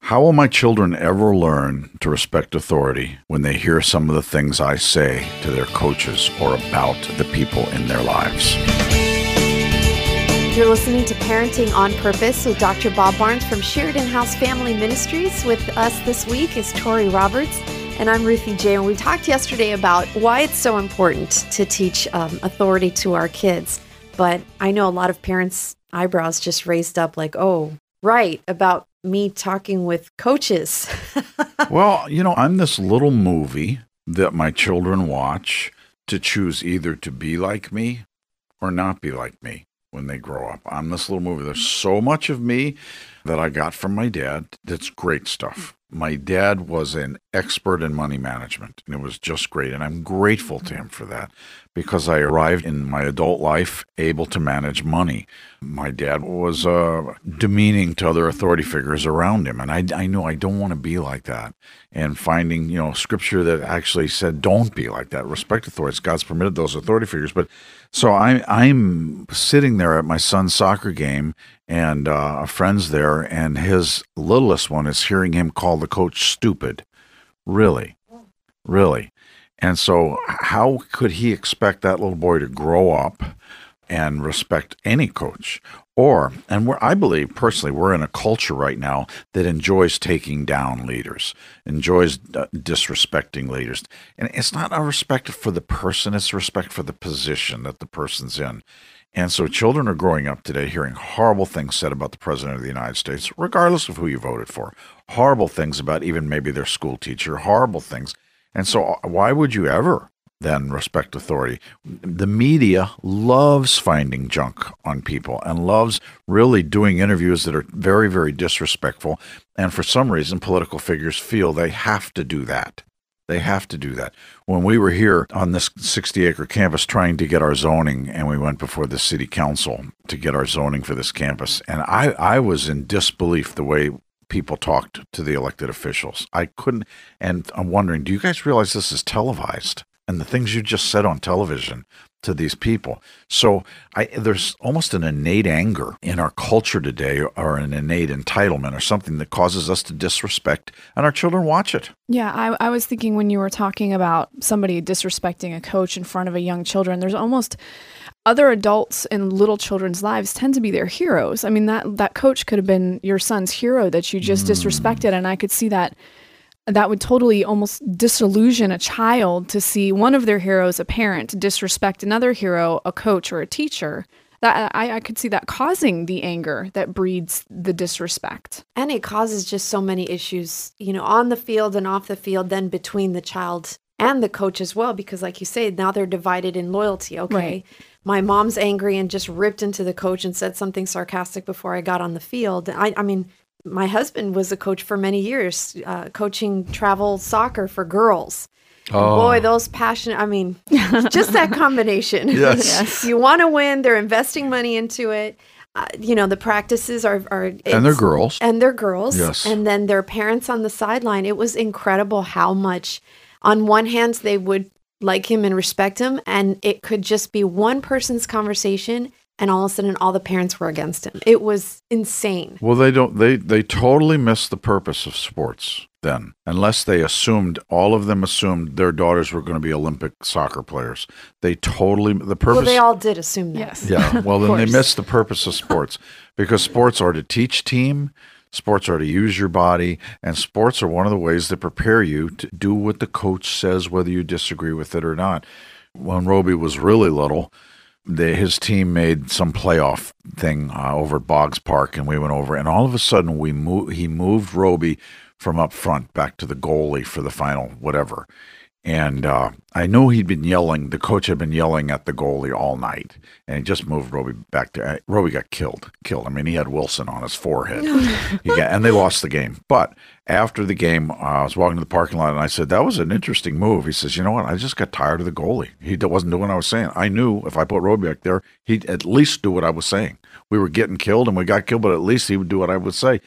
How will my children ever learn to respect authority when they hear some of the things I say to their coaches or about the people in their lives? You're listening to Parenting on Purpose with Dr. Bob Barnes from Sheridan House Family Ministries. With us this week is Tori Roberts, and I'm Ruthie J. And we talked yesterday about why it's so important to teach authority to our kids. But I know a lot of parents' eyebrows just raised up like, oh, right, about me talking with coaches. Well, I'm this little movie that my children watch to choose either to be like me or not be like me when they grow up. I'm this little movie. There's so much of me that I got from my dad that's great stuff. My dad was an expert in money management, and it was just great. And I'm grateful to him for that because I arrived in my adult life able to manage money. My dad was demeaning to other authority figures around him, and I knew I don't want to be like that. And finding, scripture that actually said, don't be like that. Respect authorities. God's permitted those authority figures. But so I'm sitting there at my son's soccer game, and a friend's there, and his littlest one is hearing him call the coach stupid. Really? And so how could he expect that little boy to grow up and respect any coach? I believe personally, we're in a culture right now that enjoys taking down leaders, enjoys disrespecting leaders. And it's not a respect for the person, it's respect for the position that the person's in. And so children are growing up today hearing horrible things said about the President of the United States, regardless of who you voted for. Horrible things about even maybe their school teacher, horrible things. And so why would you ever then respect authority? The media loves finding junk on people and loves really doing interviews that are very, very disrespectful. And for some reason, political figures feel they have to do that. They have to do that. When we were here on this 60-acre campus trying to get our zoning, and we went before the city council to get our zoning for this campus, and I was in disbelief the way people talked to the elected officials. I couldn't, and I'm wondering, do you guys realize this is televised? And the things you just said on television to these people. So there's almost an innate anger in our culture today, or an innate entitlement, or something that causes us to disrespect, and our children watch it. Yeah, I was thinking when you were talking about somebody disrespecting a coach in front of a young children, there's almost other adults in little children's lives tend to be their heroes. I mean, that coach could have been your son's hero that you just disrespected, and I could see that would totally almost disillusion a child to see one of their heroes, a parent, disrespect another hero, a coach or a teacher. That I could see that causing the anger that breeds the disrespect. And it causes just so many issues, on the field and off the field, then between the child and the coach as well, because like you say, now they're divided in loyalty. Okay, right. My mom's angry and just ripped into the coach and said something sarcastic before I got on the field. I mean, my husband was a coach for many years, coaching travel soccer for girls. Oh. Boy, those passionate, just that combination. Yes. You want to win, they're investing money into it. The practices are and they're girls. And they're girls. Yes. And then their parents on the sideline. It was incredible how much, on one hand, they would like him and respect him, and it could just be one person's conversation, and all of a sudden, all the parents were against him. It was insane. Well, they totally missed the purpose of sports then, unless all of them assumed their daughters were going to be Olympic soccer players. The purpose. Well, they all did assume that. Yes. Yeah. Well, then they missed the purpose of sports, because sports are to teach team, sports are to use your body, and sports are one of the ways that prepare you to do what the coach says, whether you disagree with it or not. When Roby was really little, his team made some playoff thing over at Boggs Park, and we went over, and all of a sudden he moved Roby from up front back to the goalie for the final whatever. And I knew the coach had been yelling at the goalie all night, and he just moved Roby back to, Roby got killed. I mean, he had Wilson on his forehead, and they lost the game. But after the game, I was walking to the parking lot, and I said, that was an interesting move. He says, you know what, I just got tired of the goalie. He wasn't doing what I was saying. I knew if I put Roby back there, he'd at least do what I was saying. We were getting killed, and we got killed, but at least he would do what I would say.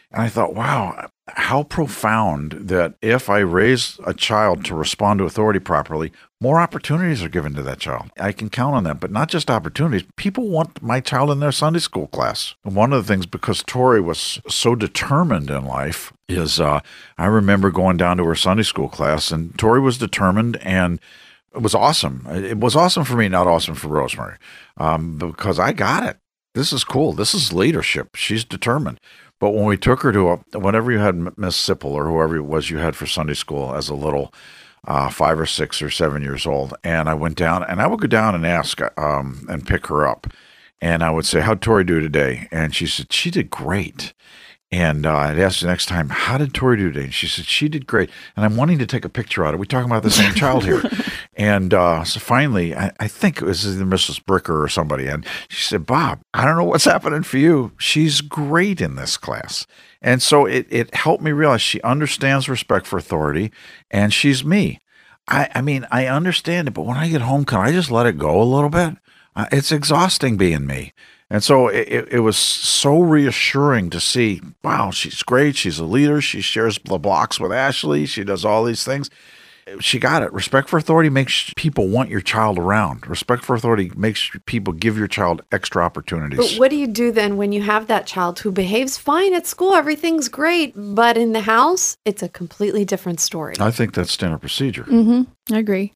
And I thought, wow, how profound that if I raise a child to respond to authority properly, more opportunities are given to that child. I can count on that, but not just opportunities. People want my child in their Sunday school class. And one of the things, because Tori was so determined in life, is I remember going down to her Sunday school class, and Tori was determined, and it was awesome. It was awesome for me, not awesome for Rosemary, because I got it. This is cool. This is leadership. She's determined. But when we took her to whenever you had Miss Sipple or whoever it was you had for Sunday school as a little 5 or 6 or 7 years old, and I went down, and I would go down and ask and pick her up, and I would say, "How'd Tori do today?" And she said, "She did great." And I'd ask the next time, "How did Tori do today?" And she said, "She did great." And I'm wanting to take a picture of it. We're talking about the same child here. And so finally, I think it was either Mrs. Bricker or somebody. And she said, "Bob, I don't know what's happening for you. She's great in this class." And so it helped me realize she understands respect for authority, and she's me. I mean, I understand it, but when I get home, can I just let it go a little bit? It's exhausting being me. And so it was so reassuring to see, wow, she's great. She's a leader. She shares the blocks with Ashley. She does all these things. She got it. Respect for authority makes people want your child around. Respect for authority makes people give your child extra opportunities. But what do you do then when you have that child who behaves fine at school? Everything's great. But in the house, it's a completely different story. I think that's standard procedure. Mm-hmm. I agree.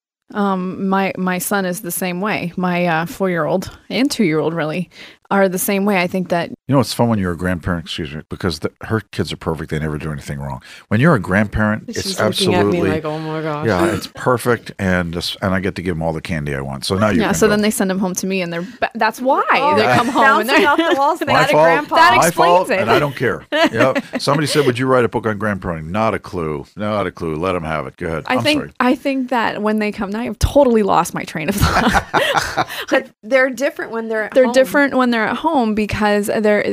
My son is the same way. My 4-year-old and 2-year-old really are the same way. I think that... You know, it's fun when you're a grandparent, because her kids are perfect. They never do anything wrong. When you're a grandparent, She's it's looking absolutely... at me like, oh my gosh. Yeah, it's perfect, and I get to give them all the candy I want. So now you can so go. then they send them home to me, and that's why they yeah. come home and Bouncing they're off the walls. They My got a fault. grandpa. That My explains fault, it. and I don't care. Yep. Somebody said, "Would you write a book on grandparenting?" Not a clue. Not a clue. Let them have it. Go ahead. I think that when they come, now I've totally lost my train of thought. But they're different when they're at They're home. different when they're at home because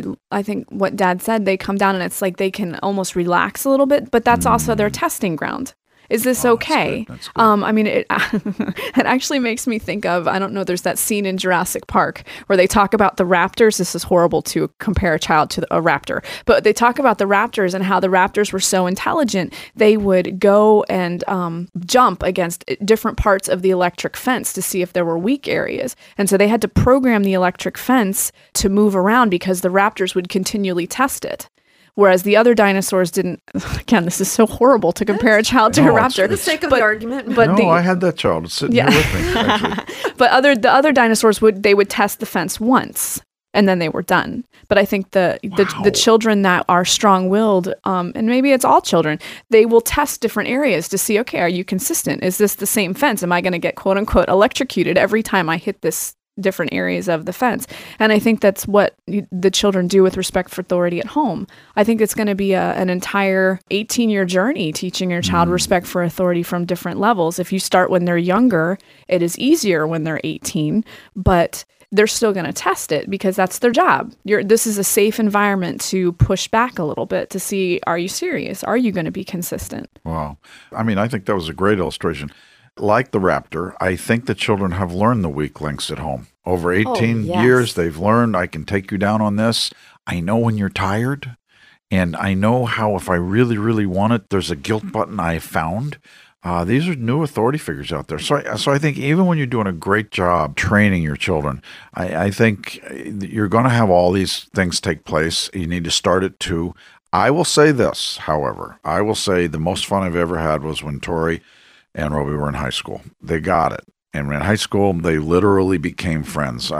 I think what Dad said, they come down and it's like they can almost relax a little bit, but that's also their testing ground. Is this okay? That's good. I mean, it actually makes me think of, I don't know, there's that scene in Jurassic Park where they talk about the raptors. This is horrible to compare a child to a raptor, but they talk about the raptors and how the raptors were so intelligent. They would go and jump against different parts of the electric fence to see if there were weak areas. And so they had to program the electric fence to move around because the raptors would continually test it. Whereas the other dinosaurs didn't. Again, this is so horrible to compare a child to a raptor. For the sake of the argument. But I had that child sitting here with me, actually. But the other dinosaurs would test the fence once, and then they were done. But I think the children that are strong-willed, and maybe it's all children, they will test different areas to see, okay, are you consistent? Is this the same fence? Am I going to get quote-unquote electrocuted every time I hit this different areas of the fence? And I think that's what the children do with respect for authority at home. I think it's going to be an entire 18-year journey teaching your child respect for authority from different levels. If you start when they're younger, it is easier when they're 18, but they're still going to test it because that's their job. This is a safe environment to push back a little bit to see, are you serious? Are you going to be consistent? Wow. I mean, I think that was a great illustration. Like the raptor, I think the children have learned the weak links at home. Over 18 years, they've learned, I can take you down on this. I know when you're tired, and I know how if I really, really want it, there's a guilt button I found. These are new authority figures out there. So I think even when you're doing a great job training your children, I think you're going to have all these things take place. You need to start at 2. I will say this, however. I will say the most fun I've ever had was when Tori and Roby were in high school. They got it. And in high school, they literally became friends.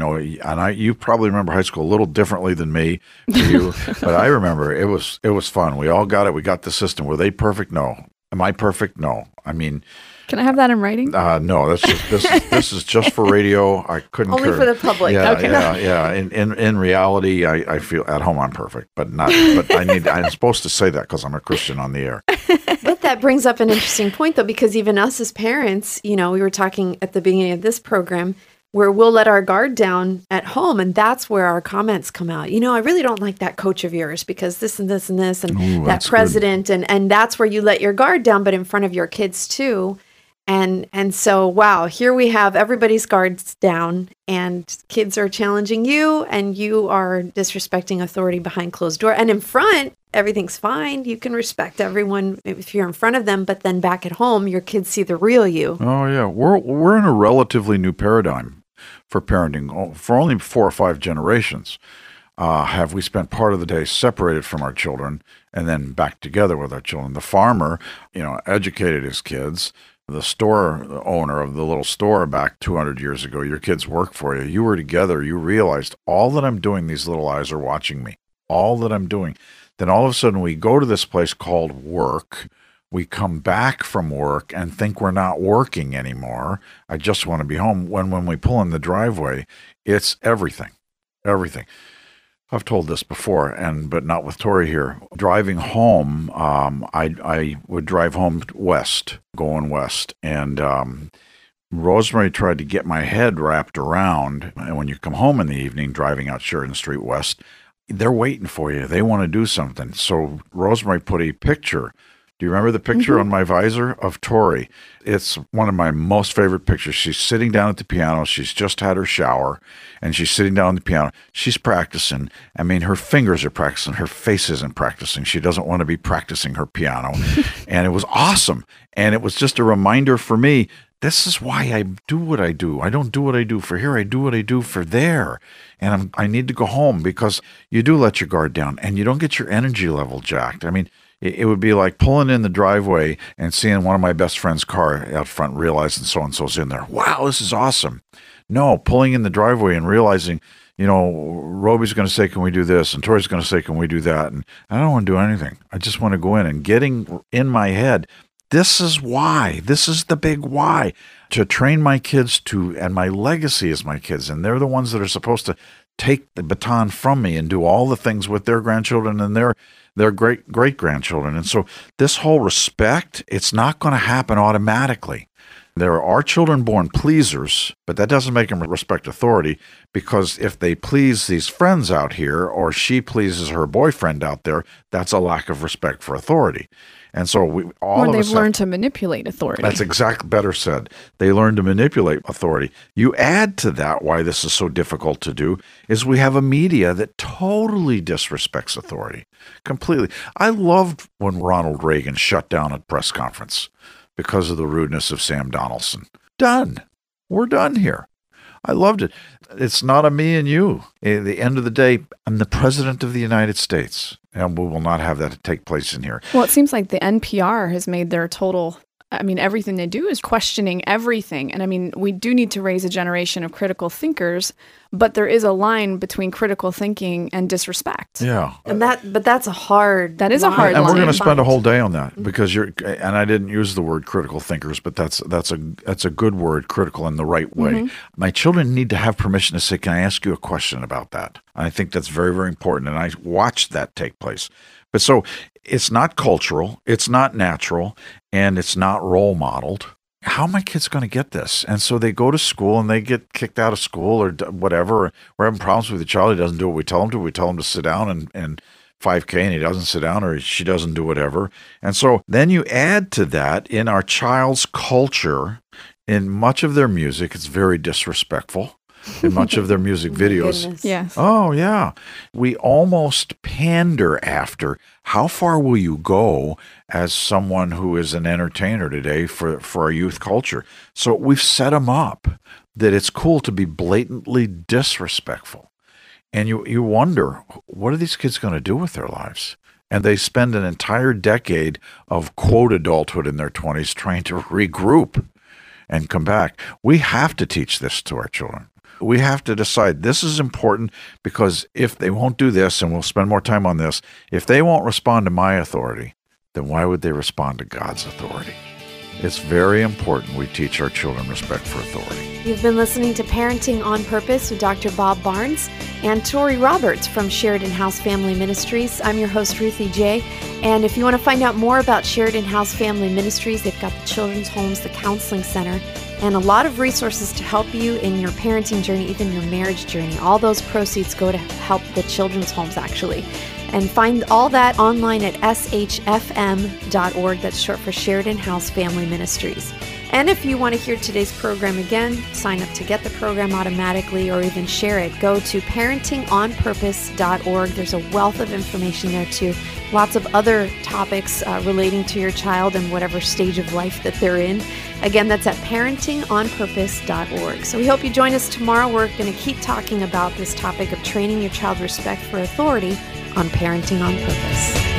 You probably remember high school a little differently than me, but I remember it was fun. We all got it. We got the system. Were they perfect? No. Am I perfect? No. I mean, can I have that in writing? No. That's just, this is just for radio. I couldn't only care. for the public. Yeah, Okay. yeah. In reality, I feel at home I'm perfect, but not. But I'm supposed to say that because I'm a Christian on the air. But that brings up an interesting point, though, because even us as parents, we were talking at the beginning of this program where we'll let our guard down at home, and that's where our comments come out. I really don't like that coach of yours because this and this and this and that president, and that's where you let your guard down, but in front of your kids too. And so, wow, here we have everybody's guards down and kids are challenging you and you are disrespecting authority behind closed door. And in front, everything's fine. You can respect everyone if you're in front of them, but then back at home, your kids see the real you. Oh, yeah. We're in a relatively new paradigm for parenting. For only 4 or 5 generations have we spent part of the day separated from our children and then back together with our children. The farmer, educated his kids. The store owner of the little store back 200 years ago, your kids work for you. You were together. You realized all that I'm doing, these little eyes are watching me. All that I'm doing. Then all of a sudden we go to this place called work. We come back from work and think we're not working anymore. I just want to be home. When we pull in the driveway, it's everything. Everything. I've told this before, but not with Tori here. Driving home, I would drive home going west, and Rosemary tried to get my head wrapped around. And when you come home in the evening, driving out Sheridan Street West, they're waiting for you. They want to do something. So Rosemary put a picture. Do you remember the picture on my visor of Tori? It's one of my most favorite pictures. She's sitting down at the piano. She's just had her shower, and she's sitting down at the piano. She's practicing. I mean, her fingers are practicing. Her face isn't practicing. She doesn't want to be practicing her piano. And it was awesome. And it was just a reminder for me, this is why I do what I do. I don't do what I do for here. I do what I do for there. And I need to go home because you do let your guard down, and you don't get your energy level jacked. I mean, it would be like pulling in the driveway and seeing one of my best friend's car out front, realizing so-and-so's in there. Wow, this is awesome. No, pulling in the driveway and realizing, Roby's going to say, can we do this? And Tori's going to say, can we do that? And I don't want to do anything. I just want to go in. And getting in my head, this is why. This is the big why. To train my kids and my legacy is my kids. And they're the ones that are supposed to take the baton from me and do all the things with their grandchildren and their great-grandchildren. And so this whole respect, it's not going to happen automatically. There are children born pleasers, but that doesn't make them respect authority, because if they please these friends out here or she pleases her boyfriend out there, that's a lack of respect for authority. And so they've learned to manipulate authority. That's exactly better said. They learn to manipulate authority. You add to that why this is so difficult to do is we have a media that totally disrespects authority completely. I loved when Ronald Reagan shut down a press conference because of the rudeness of Sam Donaldson. Done. We're done here. I loved it. It's not a me and you. At the end of the day, I'm the president of the United States, and we will not have that take place in here. Well, it seems like the NPR has made their total... everything they do is questioning everything. And we do need to raise a generation of critical thinkers, but there is a line between critical thinking and disrespect. Yeah. But that's a hard line. And we're going to spend a whole day on that because and I didn't use the word critical thinkers, but that's a good word, critical in the right way. Mm-hmm. My children need to have permission to say, can I ask you a question about that? And I think that's very, very important. And I watched that take place. But so it's not cultural, it's not natural, and it's not role modeled. How are my kids going to get this? And so they go to school and they get kicked out of school or whatever. We're having problems with the child. He doesn't do what we tell him to. We tell him to sit down and 5K and he doesn't sit down or she doesn't do whatever. And so then you add to that in our child's culture, in much of their music, it's very disrespectful. In much of their music videos. Yes. Oh, yeah. We almost pander after how far will you go as someone who is an entertainer today for our youth culture. So we've set them up that it's cool to be blatantly disrespectful. And you wonder, what are these kids going to do with their lives? And they spend an entire decade of quote adulthood in their 20s trying to regroup and come back. We have to teach this to our children. We have to decide this is important because if they won't do this, and we'll spend more time on this, if they won't respond to my authority, then why would they respond to God's authority? It's very important we teach our children respect for authority. You've been listening to Parenting on Purpose with Dr. Bob Barnes and Tori Roberts from Sheridan House Family Ministries. I'm your host, Ruthie J. And if you want to find out more about Sheridan House Family Ministries, they've got the children's homes, the counseling center, and a lot of resources to help you in your parenting journey, even your marriage journey. All those proceeds go to help the children's homes, actually. And find all that online at shfm.org. That's short for Sheridan House Family Ministries. And if you want to hear today's program again, sign up to get the program automatically or even share it. Go to parentingonpurpose.org. There's a wealth of information there too. Lots of other topics relating to your child and whatever stage of life that they're in. Again, that's at parentingonpurpose.org. So we hope you join us tomorrow. We're going to keep talking about this topic of training your child respect for authority on Parenting on Purpose.